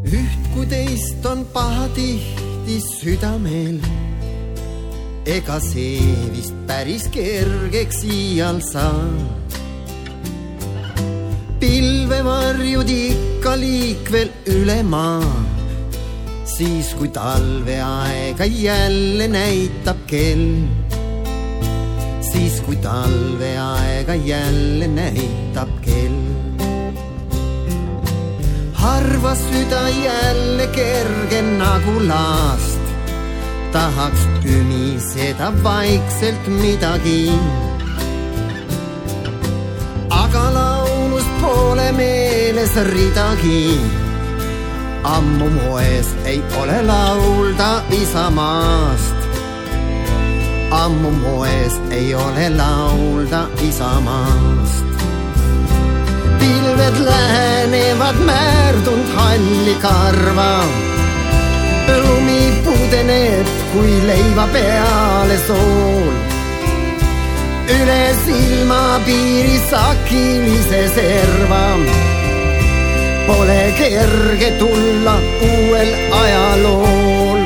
Üht kui teist on pahatihti südamel, ega see vist päris kergeks iial saa. Pilvevarjud ikka liikvel üle maa, siis kui talveaega jälle näitab kell. Siis kui talveaega jälle näitab kell. Harva süda jälle kerge nagu laast, tahaks ümiseda vaikselt midagi. Aga laulust pole meeles ridagi, ammu moes ei ole laulda isamaast. Ammu moes ei ole laulda isamaast. Pilved lähenevad määrdund halli karva, lumi pudeneb kui leiva peale sool. Üle silmapiiri sakilise serva, pole kerge tulla uuel ajalool.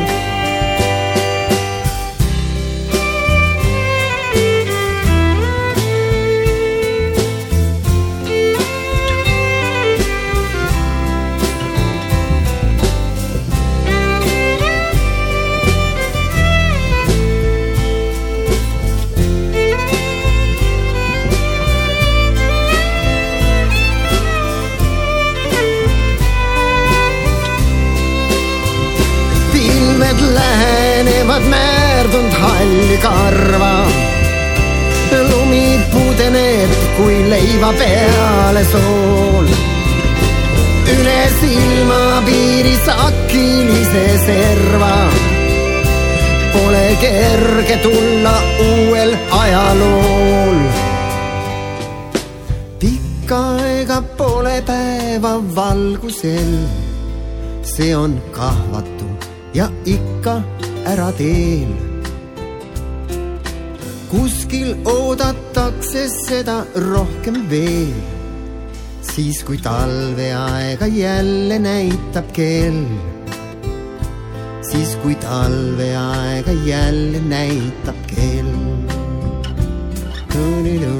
Lähenevad määrdund halli karva, lumi pudeneb kui leiva peale sool. Üle silmapiiri sakilise serva, pole kerge tulla uuel ajalool. Pikka aega pole päeva valgusel, see on kahvatu ja ikka ära teel. Kuskil oodatakse seda rohkem veel, siis kui talveaega jälle näitab kell. Siis kui talveaega jälle näitab kell.